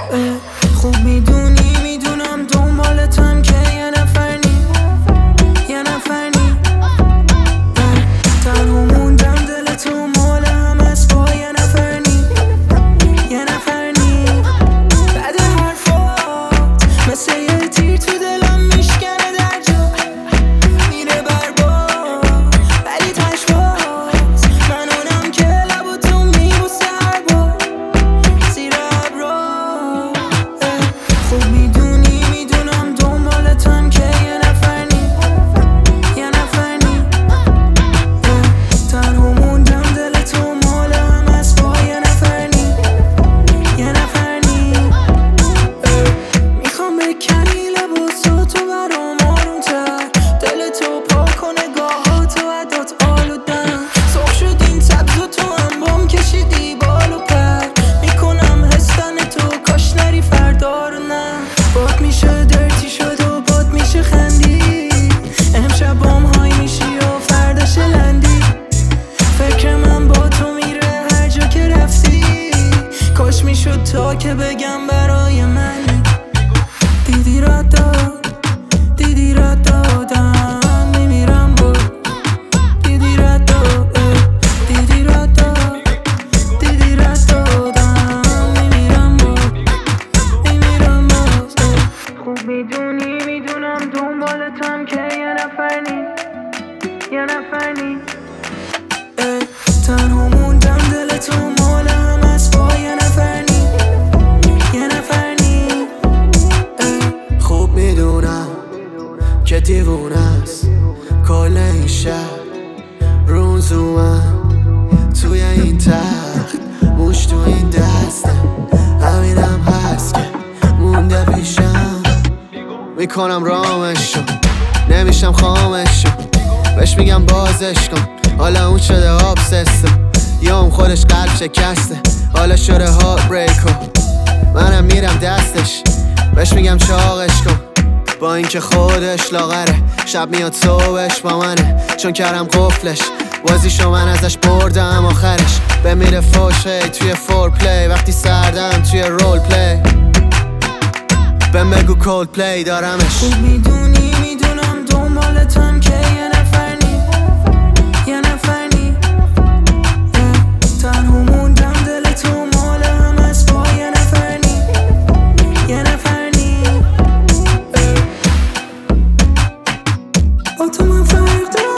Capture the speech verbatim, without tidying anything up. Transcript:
خوب میدونی میدونم دنبالتم که یه نفر نی یه نفر نی تنها موندم دل تو مال هم از با یه نفر نی یه نفر نی بعد حرفات مثل یه تیر تو دلم میشکنه در جا میره برباد ولی تشباز من اونم که لبو تو میبوسه هر بار زیر ابرا خوب میدونی میدونم دنبالتم که یه نفر نی یه نفر نی تنها موندم دل تو مال هم از با یه نفر نی یه نفر نی میخوام بکنی لباساتو برام آروم‌تر دل تو پاک کن نگاهاتو عدات آلودن سرخ شد این سبز و تو هم بام کشیدی بال و پر میکنم هستن تو کاش نری فردا رو نه باد میشه درتی شد و باد میشه خندی امشب بام های میشی و فرداش لندی فکر من با تو میره هر جا که رفتی کاش میشد تا که بگم برای من دیدی را داد دیدی را دادم میمیرم با دیدی را داد دیدی را داد دیدی را دادم میمیرم با میمیرم باز خوب میدونی میدونم دنبالتم که یه نفر نی یه نفر نی تنها موندم دل تو مال هم از با یه نفر نی یه نفر نی خوب میدونم که دیوونه است کل این شهر روزومم توی این تخت موش تو این دسته همینم هست که مونده پیشم میکنم رامشو نمیشم خامشو بهش میگم بازش کن حالا اون شده آب سستم یا اون خودش قلب شکسته حالا شده هارت بریکو منم میرم دستش بهش میگم چاقش کن با اینکه خودش لاغره شب میاد صبحش با منه چون کردم قفلش بازیشو من ازش بردم آخرش بمیره فوش هی توی فور پلی وقتی سردم توی رول پلی بهم بگو کولد پلی دارمش خوب میدونی میدونم دنبالتم که یه نفر نی یه نفر نی تنها موندم دل تو مال هم از با یه نفر نی یه نفر نی با تو من فرق دارم